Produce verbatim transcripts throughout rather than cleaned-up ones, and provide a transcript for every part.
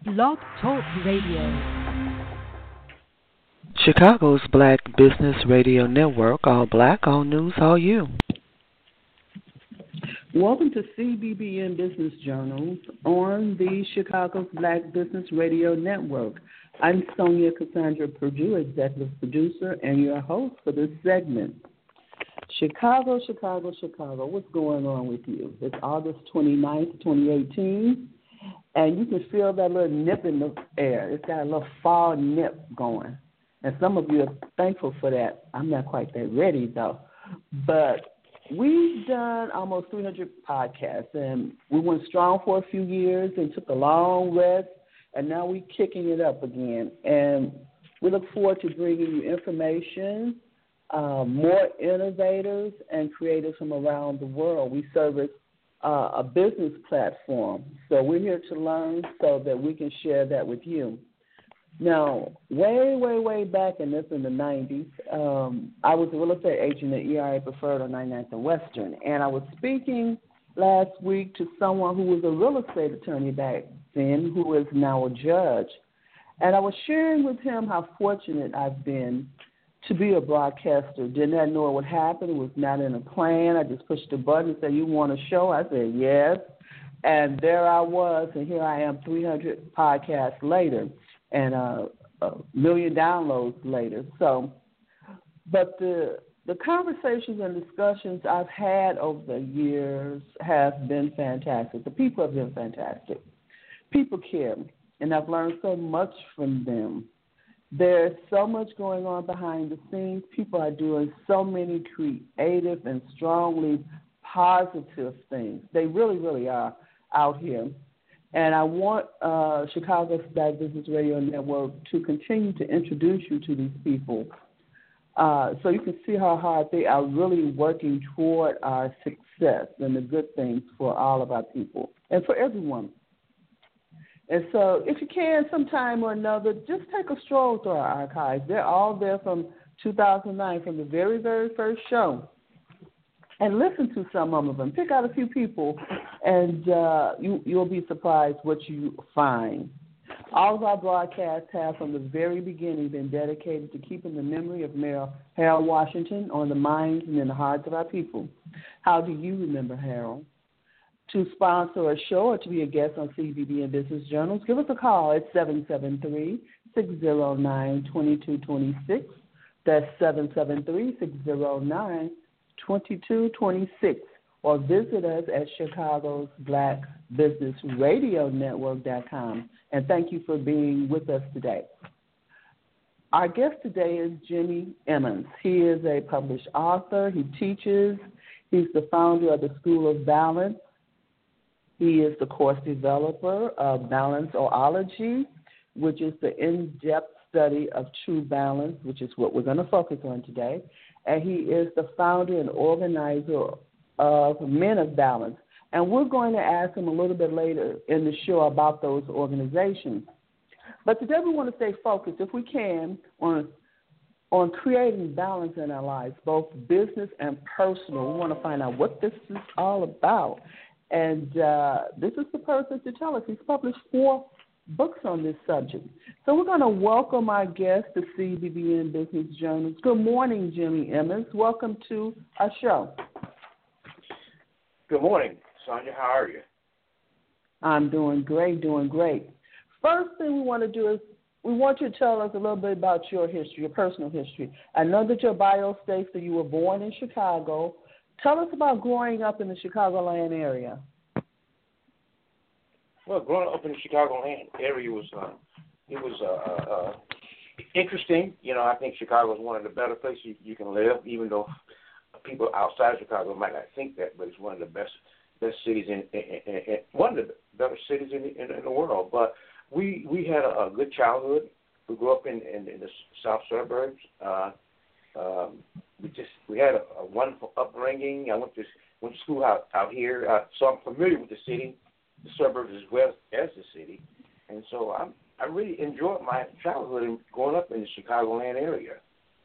Blog Talk Radio. Chicago's Black Business Radio Network, all black, all news, all you. Welcome to C B B N Business Journals on the Chicago's Black Business Radio Network. I'm Sonia Cassandra Purdue, executive producer, and your host for this segment. Chicago, Chicago, Chicago, what's going on with you? It's August twenty-ninth, twenty eighteen, and you can feel that little nip in the air. It's got a little fall nip going, and some of you are thankful for that. I'm not quite that ready, though, but we've done almost three hundred podcasts, and we went strong for a few years and took a long rest, and now we're kicking it up again. And we look forward to bringing you information, uh, more innovators and creators from around the world. We service uh, a business platform, so we're here to learn so that we can share that with you. Now, way, way, way back in this, in the nineties, um, I was a real estate agent at E R A Preferred on ninety-ninth and Western, and I was speaking last week to someone who was a real estate attorney back then, who is now a judge, and I was sharing with him how fortunate I've been to be a broadcaster. Did not know what would happen. It was not in a plan. I just pushed the button and said, "You want a show?" I said, "Yes," and there I was, and here I am three hundred podcasts later and uh, a million downloads later. So, but the the conversations and discussions I've had over the years have been fantastic. The people have been fantastic. People care, and I've learned so much from them. There's so much going on behind the scenes. People are doing so many creative and strongly positive things. They really, really are out here. And I want uh, Chicago's Black Business Radio Network to continue to introduce you to these people uh, so you can see how hard they are really working toward our success and the good things for all of our people and for everyone. And so if you can, sometime or another, just take a stroll through our archives. They're all there from two thousand nine, from the very, very first show. And listen to some of them. Pick out a few people, and uh, you, you'll be surprised what you find. All of our broadcasts have, from the very beginning, been dedicated to keeping the memory of Mayor Harold Washington on the minds and in the hearts of our people. How do you remember Harold? To sponsor a show or to be a guest on C B B N Business Journals, give us a call at seven seven three, six zero nine, two two two six. That's seven seven three, six zero nine, two two two six. Or visit us at Chicago's Black Business Radio Network dot com. And thank you for being with us today. Our guest today is Jimmy Emmons. He is a published author. He teaches. He's the founder of the School of Balance. He is the course developer of Balanceology, which is the in-depth study of true balance, which is what we're going to focus on today. And he is the founder and organizer of Men of Balance. And we're going to ask him a little bit later in the show about those organizations. But today we want to stay focused, if we can, on on creating balance in our lives, both business and personal. We want to find out what this is all about. And uh, this is the person to tell us. He's published four books on this subject. So we're going to welcome our guest to C B B N Business Journals. Good morning, Jimmy Emmons. Welcome to our show. Good morning, Sonia. How are you? I'm doing great, doing great. First thing we want to do is we want you to tell us a little bit about your history, your personal history. I know that your bio states that you were born in Chicago. Tell us about growing up in the Chicagoland area. Well, growing up in the Chicagoland area was uh, it was uh, uh, interesting. You know, I think Chicago is one of the better places you, you can live, even though people outside Chicago might not think that, but it's one of the best best cities in, in, in, in one of the better cities in, in, in the world. But we we had a, a good childhood. We grew up in, in, in the south suburbs. Uh, um, we just we had a, a wonderful upbringing. I went to went to school out out here, uh, so I'm familiar with the city, the suburbs as well as the city, and so I'm I really enjoyed my childhood and growing up in the Chicagoland area.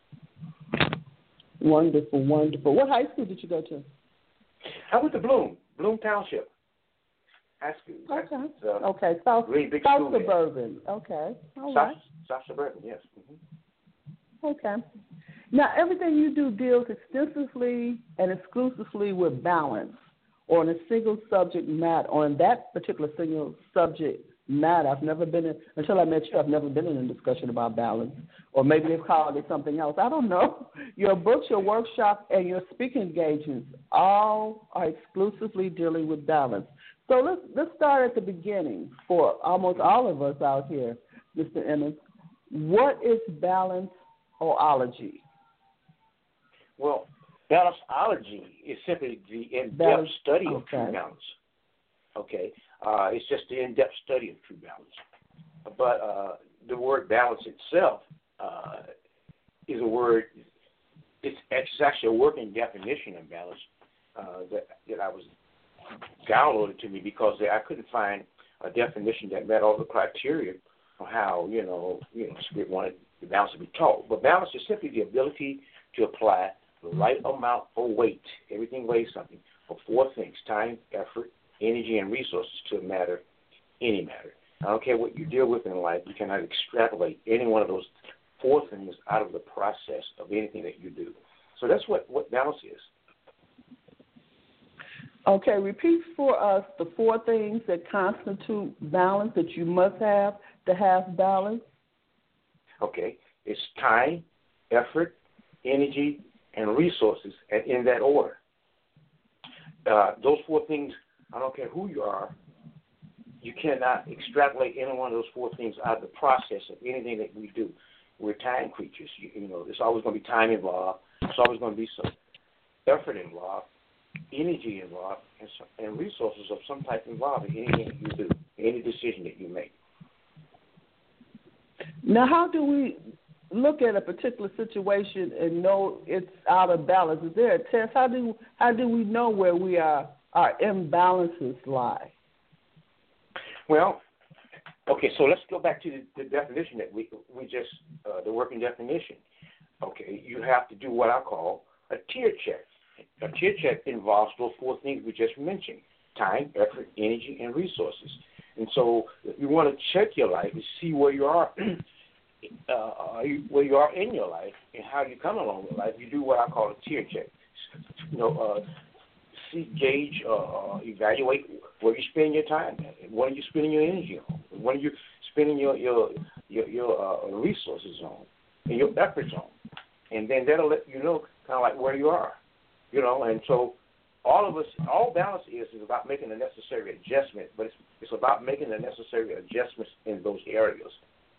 Wonderful, wonderful. What high school did you go to? I went to Bloom, Bloom Township. High School. Okay. Uh, okay. South, really big South school there. Suburban. Okay. All South, right. South Suburban, yes. Mm-hmm. Okay. Now, everything you do deals extensively and exclusively with balance or on a single subject matter, or in that particular single subject matter. I've never been in, until I met you, I've never been in a discussion about balance, or maybe they've called it something else. I don't know. Your books, your workshops, and your speaking engagements all are exclusively dealing with balance. So let's, let's start at the beginning for almost all of us out here, Mister Emmons. What is balanceology? Well, balanceology is simply the in-depth Balance, study of okay. true balance. Okay, uh, it's just the in-depth study of true balance. But uh, the word balance itself uh, is a word. It's, it's actually a working definition of balance uh, that that I was downloaded to me because I couldn't find a definition that met all the criteria of how you know you know Spirit wanted the balance to be taught. But balance is simply the ability to apply the right amount of weight, everything weighs something, for four things: time, effort, energy, and resources to a matter, any matter. I don't care what you deal with in life, you cannot extrapolate any one of those four things out of the process of anything that you do. So that's what, what balance is. Okay, repeat for us the four things that constitute balance that you must have to have balance. Okay, it's time, effort, energy, and resources, and in that order. Uh, those four things, I don't care who you are, you cannot extrapolate any one of those four things out of the process of anything that we do. We're time creatures. You, you know, there's always going to be time involved. There's always going to be some effort involved, energy involved, and, some, and resources of some type involved in anything that you do, any decision that you make. Now, how do we look at a particular situation and know it's out of balance? Is there a test? How do how do we know where we are our imbalances lie? Well, okay, so let's go back to the, the definition that we we just uh, the working definition. Okay, you have to do what I call a tier check. A tier check involves those four things we just mentioned: time, effort, energy, and resources. And so, if you want to check your life and see where you are. Uh, where you are in your life and how you come along with life, you do what I call a tier check. You know, uh, see, gauge, uh, evaluate where you spend your time at. What are you spending your energy on? What are you spending your your your, your uh, resources on and your efforts on? And then that'll let you know kind of like where you are. You know, and so all of us, all balance is is about making the necessary adjustment, but it's it's about making the necessary adjustments in those areas.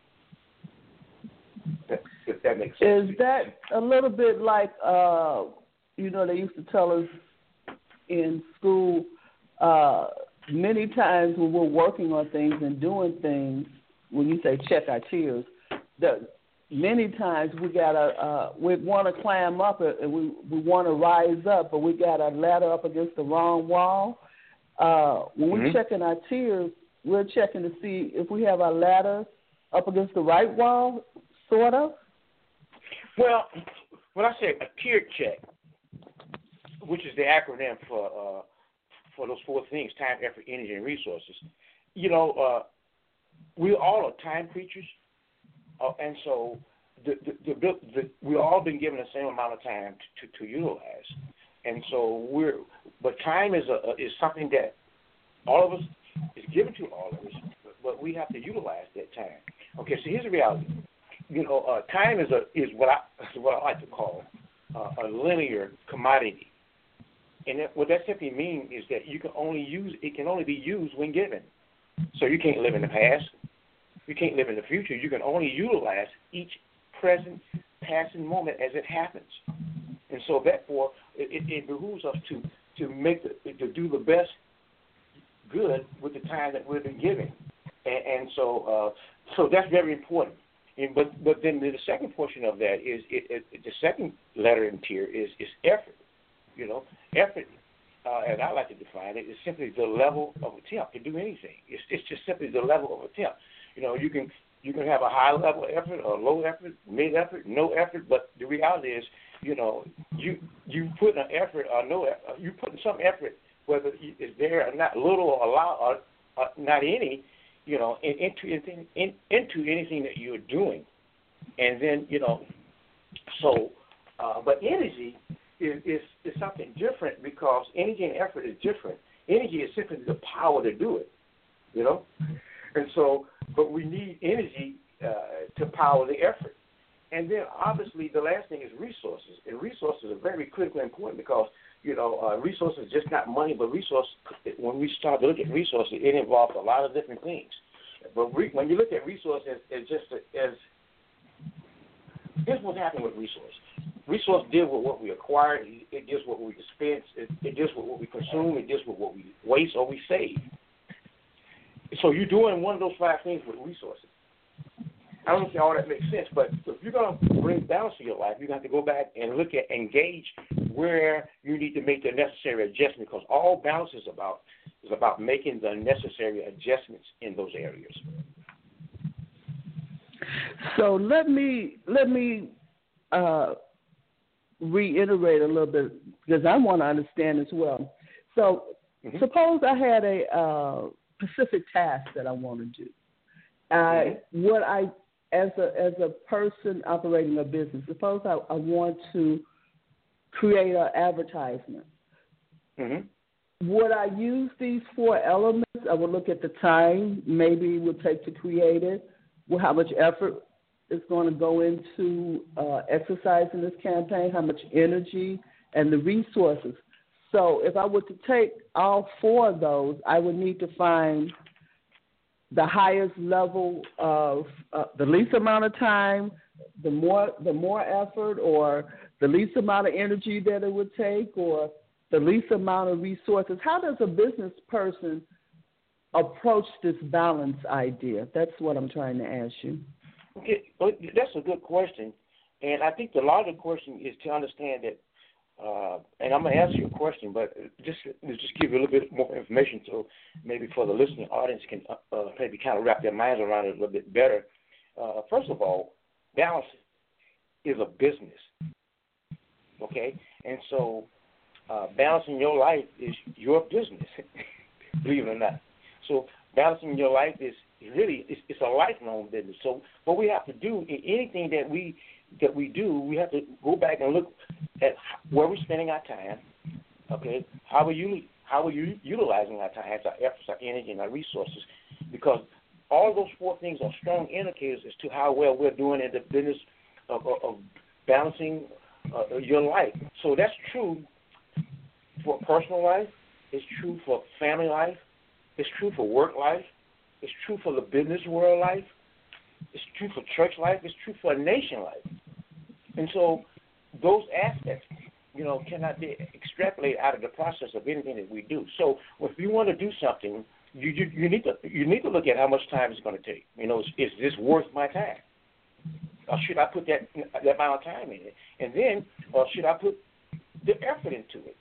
If that makes sense. Is that a little bit like, uh, you know, they used to tell us in school uh, many times when we're working on things and doing things, when you say check our tiers, that many times we gotta uh, we want to climb up and we we want to rise up, but we got a ladder up against the wrong wall. Uh, when mm-hmm. we're checking our tiers, we're checking to see if we have our ladder up against the right wall. Sort of? Well, when I say a tier check, which is the acronym for uh, for those four things, time, effort, energy, and resources, you know, uh, we all are time creatures, uh, and so the, the, the, the, we've all been given the same amount of time to, to, to utilize. And so we're, but time is a, is something that all of us is given to all of us, but, but we have to utilize that time. Okay, so here's the reality. You know, uh, time is a is what I is what I like to call uh, a linear commodity, and that, what that simply means is that you can only use it can only be used when given. So you can't live in the past, you can't live in the future. You can only utilize each present, passing moment as it happens, and so therefore it, it, it behooves us to to make the, to do the best good with the time that we've been given, and, and so uh, so that's very important. And, but but then the second portion of that is it, it, the second letter in tier is, is effort. You know, effort, uh, as I like to define it, is simply the level of attempt to do anything. It's it's just simply the level of attempt. You know, you can you can have a high level effort, or low effort, mid effort, no effort. But the reality is, you know, you you put an effort or no, you putting some effort whether it's there or not, little or a lot or, or not any, you know, in, into in, in, into anything that you're doing, and then you know, so, uh, but energy is, is is something different because energy and effort is different. Energy is simply the power to do it, you know, and so, but we need energy uh, to power the effort. And then, obviously, the last thing is resources. And resources are very critically important because, you know, uh, resources is just not money, but resources, when we start to look at resources, it involves a lot of different things. But re- when you look at resources as just as, here's what's happening with resources. Resources deal with what we acquire, it deals with what we dispense, it, it deals with what we consume, it deals with what we waste or we save. So you're doing one of those five things with resources. I don't know if all that makes sense, but if you're going to bring balance to your life, you're going to have to go back and look at, engage where you need to make the necessary adjustment, because all balance is about is about making the necessary adjustments in those areas. So let me let me uh, reiterate a little bit because I want to understand as well. So mm-hmm. suppose I had a uh, specific task that I want to do. I mm-hmm. what I As a as a person operating a business, suppose I, I want to create an advertisement. Mm-hmm. Would I use these four elements? I would look at the time maybe it would take to create it, well, how much effort is going to go into uh, exercising this campaign, how much energy, and the resources. So if I were to take all four of those, I would need to find the highest level of uh, the least amount of time, the more the more effort, or the least amount of energy that it would take, or the least amount of resources. How does a business person approach this balance idea? That's what I'm trying to ask you. Okay, well, that's a good question, and I think the larger question is to understand that. Uh, and I'm going to answer your question, but just just give you a little bit more information so maybe for the listening audience can uh, maybe kind of wrap their minds around it a little bit better. Uh, first of all, balance is a business, okay? And so uh, balancing your life is your business, believe it or not. So balancing your life is really, it's, it's a lifelong business. So what we have to do in anything that we that we do, we have to go back and look at where we're spending our time, okay, how are you how are you utilizing our time, our efforts, our energy, and our resources, because all those four things are strong indicators as to how well we're doing in the business of, of, of balancing uh, your life. So that's true for personal life, it's true for family life, it's true for work life, it's true for the business world life, it's true for church life, it's true for a nation life. And so those aspects, you know, cannot be extrapolated out of the process of anything that we do. So if you want to do something, you you, you need to you need to look at how much time it's going to take. You know, is, is this worth my time? Or should I put that that amount of time in it? And then, or should I put the effort into it?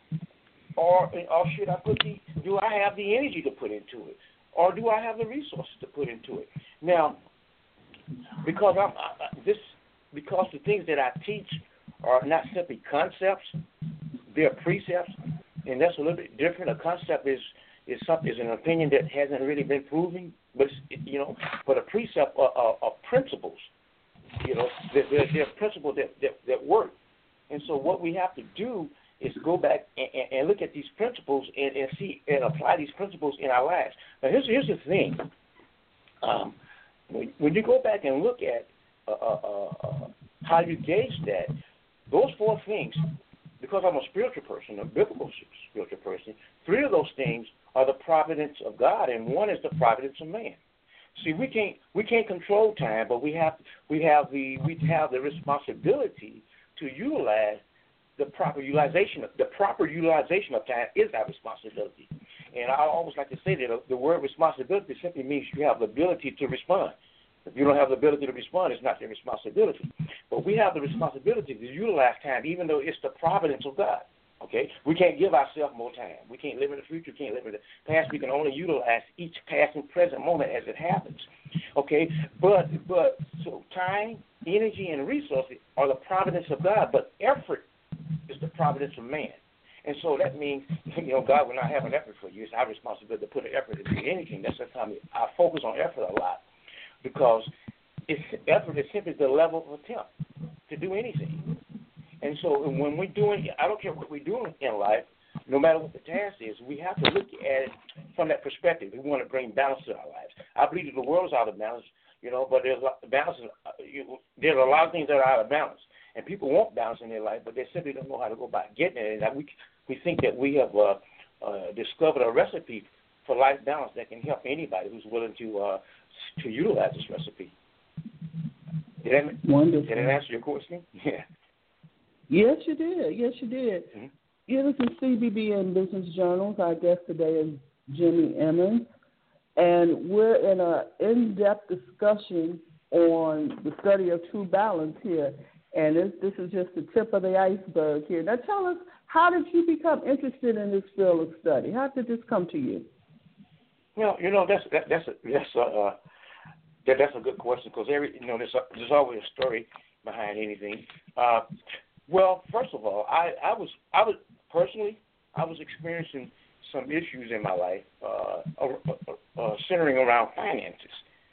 Or or should I put the do I have the energy to put into it? Or do I have the resources to put into it? Now, because I'm I, this because the things that I teach are not simply concepts, they're precepts, and that's a little bit different. A concept is is something is an opinion that hasn't really been proven, but it's, you know, but a precept are, are, are principles. You know, they're, they're, they're principles that, that that work. And so what we have to do is go back and, and look at these principles and, and see and apply these principles in our lives. Now, here's here's the thing. Um, when, when you go back and look at uh, uh, uh, how you gauge that, those four things, because I'm a spiritual person, a biblical spiritual person, three of those things are the providence of God, and one is the providence of man. See, we can't we can't control time, but we have we have the we have the responsibility to utilize the proper utilization of the proper utilization of time is our responsibility. And I always like to say that the word responsibility simply means you have the ability to respond. If you don't have the ability to respond, it's not your responsibility. But we have the responsibility to utilize time, even though it's the providence of God. Okay? We can't give ourselves more time. We can't live in the future. We can't live in the past. We can only utilize each past and present moment as it happens. Okay? But but so time, energy, and resources are the providence of God, but effort is the providence of man. And so that means, you know, God will not have an effort for you. It's our responsibility to put an effort into anything. That's the time I focus on effort a lot, because it's, effort is simply the level of attempt to do anything. And so when we're doing, I don't care what we're doing in life, no matter what the task is, we have to look at it from that perspective. We want to bring balance to our lives. I believe that the world's out of balance, you know, but there's a, balance. Uh, you, there's a lot of things that are out of balance, and people want balance in their life, but they simply don't know how to go about getting it. And we we think that we have uh, uh, discovered a recipe for life balance that can help anybody who's willing to uh, to utilize this recipe. Did that, Wonderful. Did that answer your question? Yeah. Yes, you did. Yes, you did. Mm-hmm. Yeah, this is C B B N Business Journals. Our guest today is Jimmy Emmons, and we're in an in-depth discussion on the study of true balance here. And this, this is just the tip of the iceberg here. Now, tell us, how did you become interested in this field of study? How did this come to you? Well, you know, that's that, that's a, that's a uh, that, that's a good question, because every you know there's a, there's always a story behind anything. Uh, well, first of all, I, I was I was personally I was experiencing some issues in my life uh, uh, uh, centering around finances.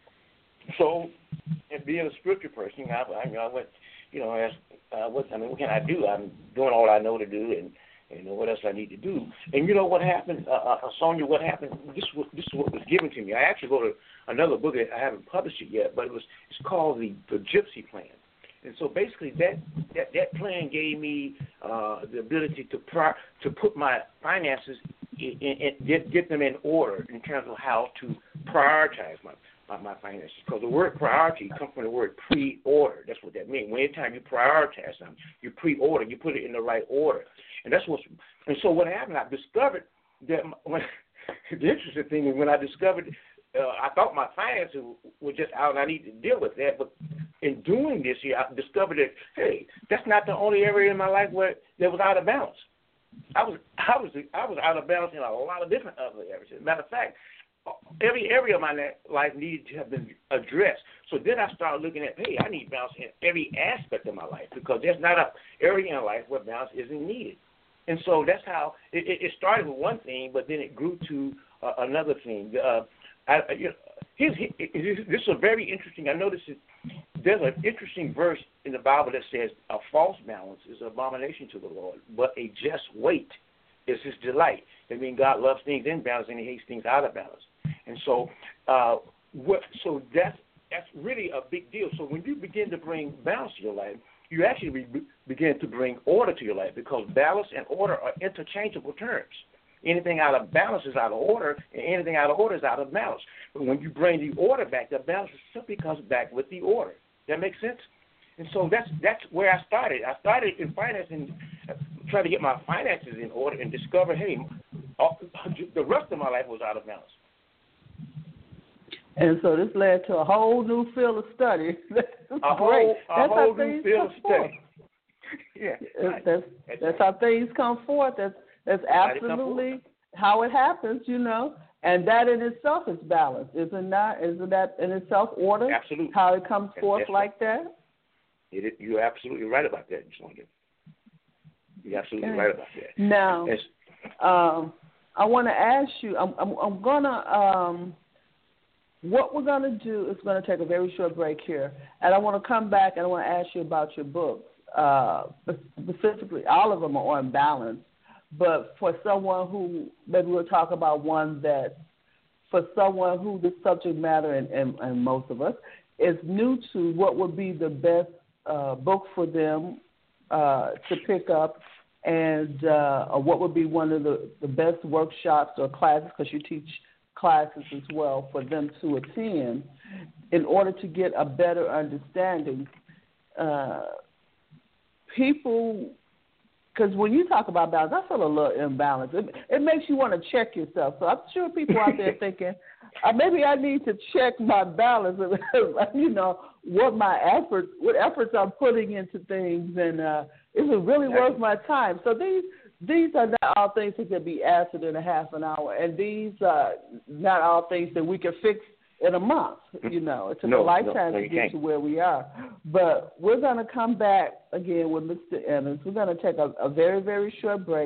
So, and being a spiritual person, I, I, you know, I went, you know, asked, uh, what I mean, what can I do? I'm doing all I know to do, and you know what else I need to do. And you know what happened, uh, uh, Sonia? What happened? This was this is what was given to me. I actually wrote a, another book that I haven't published it yet, but it was it's called the the Gypsy Plan. And so basically, that that, that plan gave me uh, the ability to pri- to put my finances in, in, in get get them in order in terms of how to prioritize my. My, my finances, because the word priority comes from the word pre-order. That's what that means. Anytime you prioritize something, you pre-order, you put it in the right order, and that's what's. And so what happened? I discovered that when, the interesting thing is when I discovered, uh, I thought my finances were just out, and I needed to deal with that. But in doing this here, I discovered that hey, that's not the only area in my life where that was out of balance. I was I was I was out of balance in a lot of different other areas. As a matter of fact, every area of my life needed to have been addressed. So then I started looking at, hey, I need balance in every aspect of my life, because there's not an area in life where balance isn't needed. And so that's how it, it started with one thing, but then it grew to uh, another thing. Uh, I, you know, here's, here's, this is a very interesting, I noticed it, there's an interesting verse in the Bible that says a false balance is an abomination to the Lord, but a just weight is his delight. That means God loves things in balance and he hates things out of balance. And so, uh, what, so that's that's really a big deal. So when you begin to bring balance to your life, you actually be, begin to bring order to your life, because balance and order are interchangeable terms. Anything out of balance is out of order, and anything out of order is out of balance. But when you bring the order back, the balance simply comes back with the order. That makes sense? And so that's that's where I started. I started in finance and trying to get my finances in order, and discover, hey, all, the rest of my life was out of balance. And so this led to a whole new field of study. That's a whole, great. A that's whole how new things field come of forth. study. Yeah, that's that's, that's how things come forth. That's that's absolutely how it happens, you know. And that in itself is balance, isn't that? Isn't that in itself order? Absolutely. How it comes forth that's like right. that. It, you're absolutely right about that, Sonia. You're absolutely okay. right about that. Now, um, I want to ask you. I'm, I'm, I'm gonna. Um, what we're gonna do is going to take a very short break here, and I want to come back and I want to ask you about your books. Uh, specifically, all of them are on balance. But for someone who, maybe we'll talk about one that, for someone who the subject matter, and, and, and most of us, is new to, what would be the best uh, book for them uh, to pick up, and uh, or what would be one of the, the best workshops or classes, because you teach classes as well, for them to attend in order to get a better understanding. Uh, people... Because when you talk about balance, I feel a little imbalance. It, it makes you want to check yourself. So I'm sure people out there thinking, uh, maybe I need to check my balance, you know, what my efforts, what efforts I'm putting into things, and uh, is it really worth my time? So these these are not all things that can be answered in a half an hour, and these are not all things that we can fix in a month. You know, it took no, a lifetime no, no, to get can't. to where we are. But we're going to come back again with Mister Emmons. We're going to take a, a very, very short break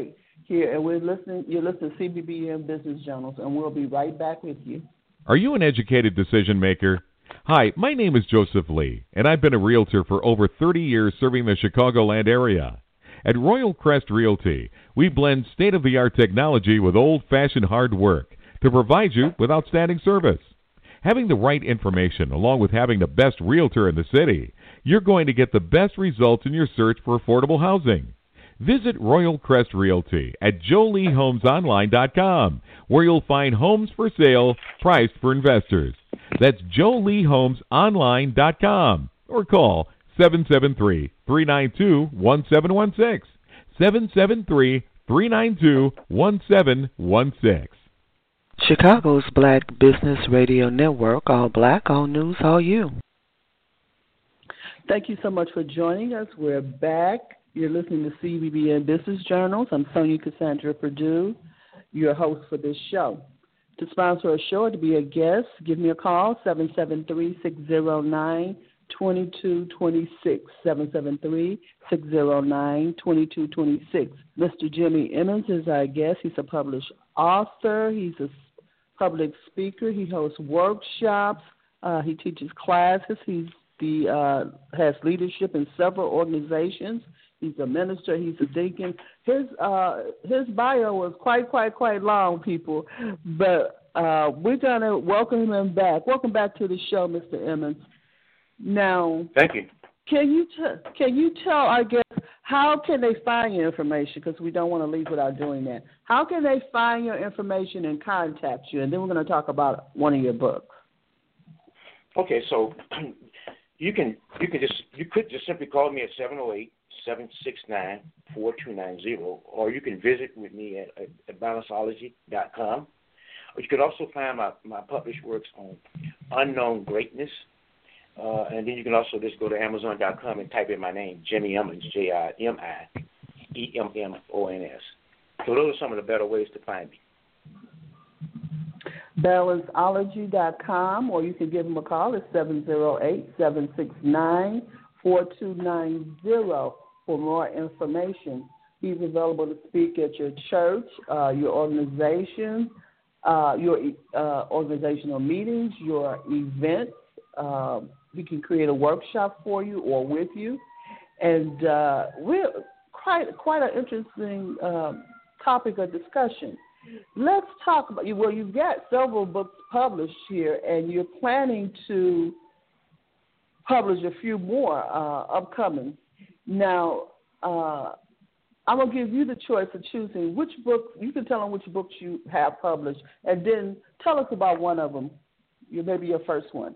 here, and we're listening. You're listening to C B B N Business Journals, and we'll be right back with you. Are you an educated decision maker? Hi, my name is Joseph Lee, and I've been a realtor for over thirty years serving the Chicagoland area. At Royal Crest Realty, we blend state-of-the-art technology with old-fashioned hard work to provide you with outstanding service. Having the right information along with having the best realtor in the city, you're going to get the best results in your search for affordable housing. Visit Royal Crest Realty at joe lee homes online dot com, where you'll find homes for sale priced for investors. That's joe lee homes online dot com, or call seven seven three, three nine two, one seven one six, seven seven three, three nine two, one seven one six. Chicago's Black Business Radio Network, all black, all news, all you. Thank you so much for joining us. We're back. You're listening to C B B N Business Journals. I'm Sonia Cassandra Purdue, your host for this show. To sponsor a show or to be a guest, give me a call, seven seven three, six zero nine, two two two six, seven seven three, six zero nine, two two two six. Mister Jimmy Emmons is our guest. He's a published author. He's a public speaker. He hosts workshops. Uh, he teaches classes. He's the uh, has leadership in several organizations. He's a minister. He's a deacon. His uh, his bio was quite, quite, quite long, people. But uh, we're going to welcome him back. Welcome back to the show, Mister Emmons. Now, thank you. Can you t- can you tell our guests how can they find your information? Because we don't want to leave without doing that. How can they find your information and contact you? And then we're going to talk about one of your books. Okay, so you can you can just you could just simply call me at seven oh eight, seven six nine, four two nine zero, or you can visit with me at, at, at balanceology dot com. Or you could also find my, my published works on Unknown Greatness. Uh, and then you can also just go to amazon dot com and type in my name, Jimmy Emmons, J I M I E M M O N S. So those are some of the better ways to find me. balanceology dot com, or you can give them a call at seven oh eight, seven six nine, four two nine zero for more information. He's available to speak at your church, uh, your organization, uh, your uh, organizational meetings, your events. Uh, he can create a workshop for you or with you. And uh, we're quite, quite an interesting um, topic of discussion. Let's talk about, well, you've got several books published here, and you're planning to publish a few more uh, upcoming. Now, uh, I'm going to give you the choice of choosing which book. You can tell them which books you have published, and then tell us about one of them, maybe your first one.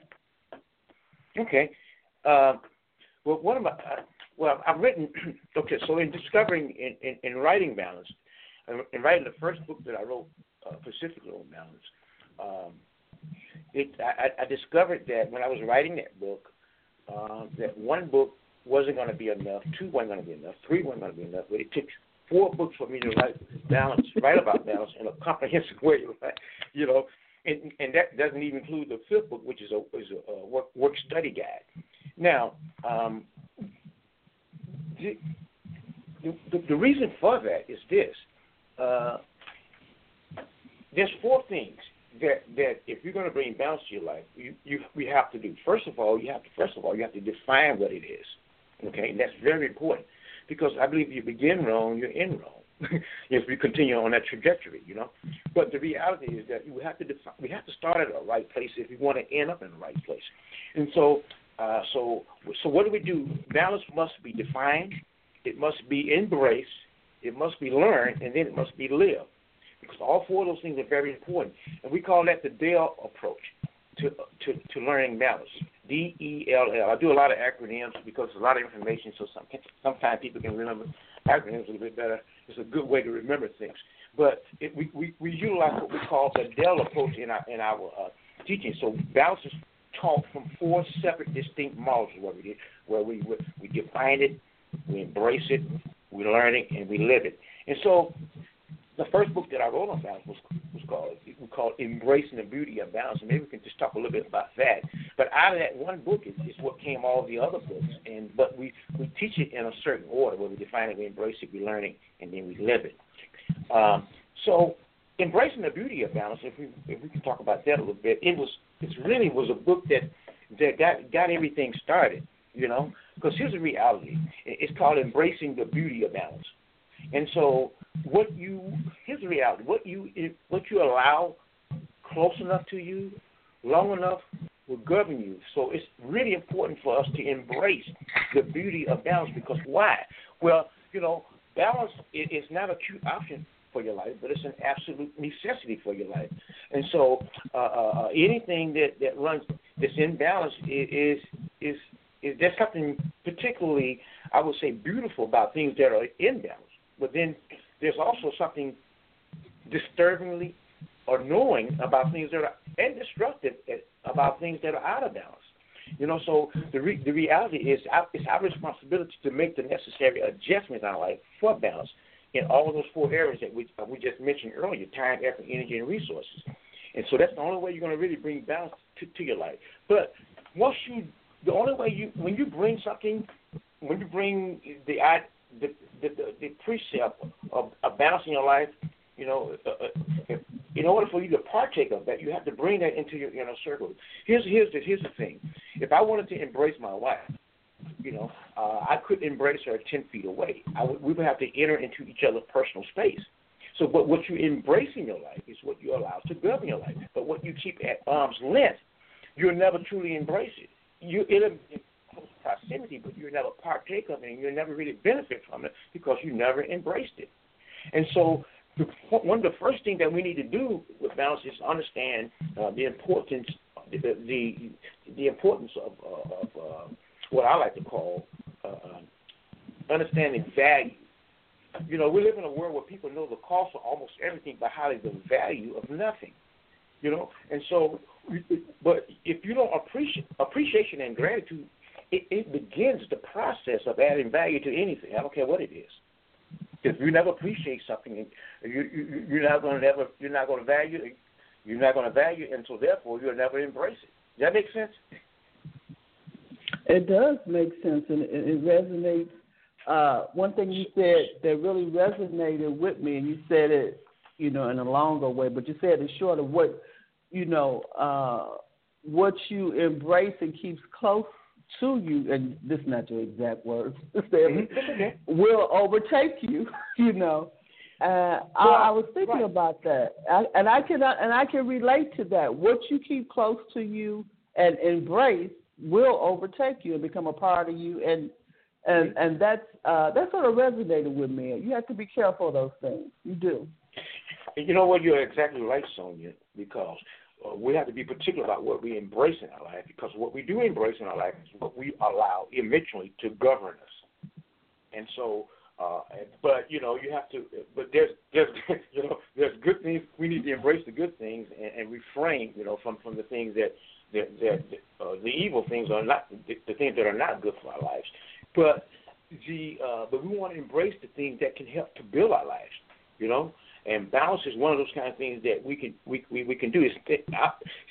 Okay. Uh, well, one of my, uh, well, I've written, okay, so in discovering, in, in, in writing balance, in writing the first book that I wrote, uh, specifically on balance, um, it, I, I discovered that when I was writing that book, uh, that one book wasn't going to be enough, two wasn't going to be enough, three wasn't going to be enough, but it took four books for me to write balance, write about balance in a comprehensive way, right? You know, and, and that doesn't even include the fifth book, which is a, is a, a work, work study guide. Now, um, the, the, the reason for that is this. Uh, there's four things that, that if you're going to bring balance to your life, you, you we have to do. First of all, you have to first of all you have to define what it is. Okay, and that's very important because I believe if you begin wrong, you're in wrong. If we continue on that trajectory, you know. But the reality is that we have to define, we have to start at the right place if we want to end up in the right place. And so, uh, so, so what do we do? Balance must be defined. It must be embraced. It must be learned, and then it must be lived. Because all four of those things are very important. And we call that the Dell approach to to, to learning balance, D E L L. I do a lot of acronyms because it's a lot of information, so some, sometimes people can remember acronyms a little bit better. It's a good way to remember things. But it, we, we, we utilize what we call the Dell approach in our, in our uh, teaching. So balance is taught from four separate distinct models where we, did, where we, we define it, we embrace it, we learn it, and we live it. And so the first book that I wrote on balance was, was called we called Embracing the Beauty of Balance, and maybe we can just talk a little bit about that. But out of that one book is, is what came all the other books, and but we, we teach it in a certain order where we define it, we embrace it, we learn it, and then we live it. Um, so embracing the beauty of balance. If we if we can talk about that a little bit, it was it really was a book that that got got everything started. You know, because here's the reality. It's called Embracing the Beauty of Balance. And so what you here's the reality. What you what you allow close enough to you, long enough, will govern you. So it's really important for us to embrace the beauty of balance, because why? Well, you know, balance is not a cute option for your life, but it's an absolute necessity for your life. And so uh, uh, anything that, that runs that's in balance is is is there's something particularly, I would say, beautiful about things that are in balance. But then there's also something disturbingly annoying about things that are, and destructive about things that are out of balance. You know, so the re, the reality is our, it's our responsibility to make the necessary adjustments in our life for balance in all of those four areas that we uh, we just mentioned earlier: time, effort, energy, and resources. And so that's the only way you're going to really bring balance to, to your life. But once you, the only way you, when you bring something, when you bring the the the, the, the precept of, of balance in your life, you know, uh, if, in order for you to partake of that, you have to bring that into your inner circle. Here's here's the here's the thing: if I wanted to embrace my wife, you know, uh, I couldn't embrace her ten feet away. I would, we would have to enter into each other's personal space. So, but what you embrace in your life is what you allow to govern your life. But what you keep at arm's length, you'll never truly embrace it. You it'll be in close proximity, but you'll never partake of it, and you'll never really benefit from it because you never embraced it. And so, the, one of the first things that we need to do with balance is understand uh, the importance, the the, the importance of, uh, of uh, what I like to call uh, understanding value. You know, we live in a world where people know the cost of almost everything, but highly the value of nothing. You know, and so, but if you don't appreciate appreciation and gratitude, it, it begins the process of adding value to anything. I don't care what it is. If you never appreciate something, you, you you're not going to never you're not going to value it. You're not going to value it, and so therefore you'll never embrace it. Does that make sense? It does make sense, and it, it resonates. Uh, one thing you said that really resonated with me, and you said it, you know, in a longer way, but you said it short of what, you know, uh, what you embrace and keeps close to you, and this is not your exact words, mm-hmm. will overtake you, you know. Uh, well, I, I was thinking right. about that, I, and I can and I can relate to that. What you keep close to you and embrace will overtake you and become a part of you, and and and that's uh, that sort of resonated with me. You have to be careful of those things. You do. You know what? You're exactly right, Sonia, because uh, we have to be particular about what we embrace in our life, because what we do embrace in our life is what we allow eventually to govern us. And so, uh, but you know, you have to. But there's there's you know there's good things. We need to embrace the good things and, and refrain, you know, from, from the things that that, that uh, the evil things are not the, the things that are not good for our lives. But the uh, but we want to embrace the things that can help to build our lives, you know. And balance is one of those kind of things that we can we we, we can do. Is I,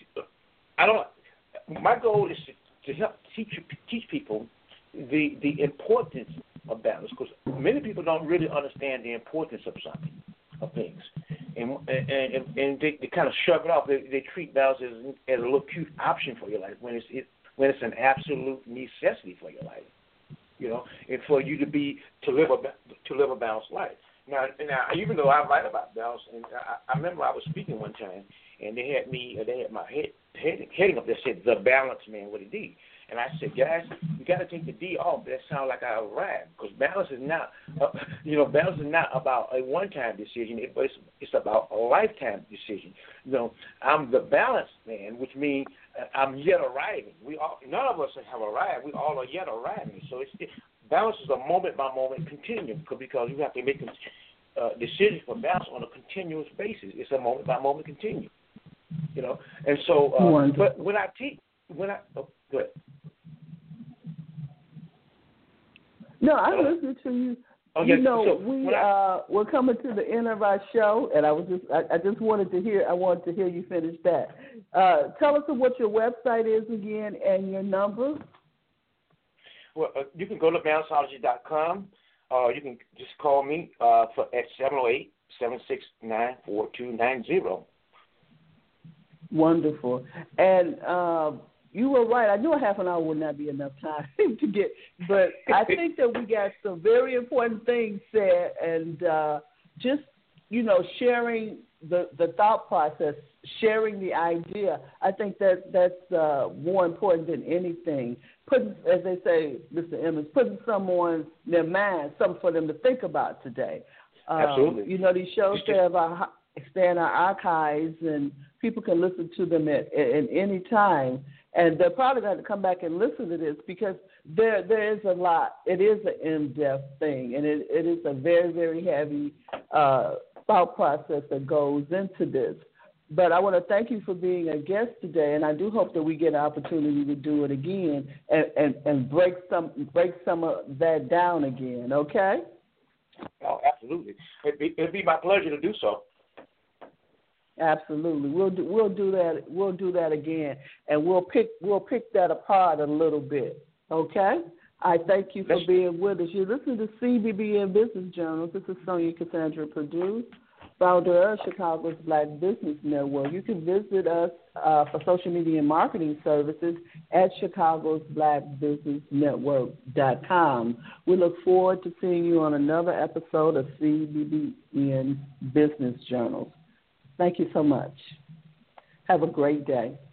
I don't. My goal is to, to help teach teach people the the importance of balance, because many people don't really understand the importance of something, of things, and and and, and they, they kind of shrug it off. They, they treat balance as, as a little cute option for your life when it's it, when it's an absolute necessity for your life. You know, and for you to be to live a to live a balanced life. Now, now even though I write about balance, and I, I remember I was speaking one time, and they had me, they had my head, head heading up there said the balance man with a D, and I said, guys, you got to take the D off. That sounds like I arrived, because balance is not, uh, you know, balance is not about a one-time decision, it, but it's, it's about a lifetime decision. You know, I'm the balance man, which means I'm yet arriving. We all, none of us have arrived. We all are yet arriving. So it's it, balance is a moment-by-moment continuum, because you have to make uh, decisions for balance on a continuous basis. It's a moment-by-moment continuum, you know. And so, uh, but when I teach, when I oh, go ahead. No, I'm listening to you. Okay, you know, so we I, uh, we're coming to the end of our show, and I was just I, I just wanted to hear I wanted to hear you finish that. Uh, tell us what your website is again and your number. Well, uh, you can go to balanceology dot com. Uh, you can just call me uh, for, at seven oh eight, seven six nine, four two nine zero. Wonderful. And uh, you were right. I knew a half an hour would not be enough time to get, but I think that we got some very important things said, and uh, just, you know, sharing the, the thought process, sharing the idea. I think that that's uh, more important than anything. Putting, as they say, Mister Emmons, putting someone in their mind, something for them to think about today. Um, Absolutely. You know, these shows stay in our, stay in our archives, and people can listen to them at, at any time. And they're probably going to come back and listen to this because there there is a lot. It is an in-depth thing, and it, it is a very, very heavy uh, thought process that goes into this. But I want to thank you for being a guest today, and I do hope that we get an opportunity to do it again and, and, and break some break some of that down again, okay? Oh, absolutely. It'd be, it'd be my pleasure to do so. Absolutely, we'll do, we'll do that. We'll do that again, and we'll pick we'll pick that apart a little bit. Okay. I thank you for Let's, being with us. You listen to C B B N Business Journals. This is Sonia Cassandra Perdue, founder of Chicago's Black Business Network. You can visit us uh, for social media and marketing services at chicagos black business network dot com. We look forward to seeing you on another episode of C B B N Business Journals. Thank you so much. Have a great day.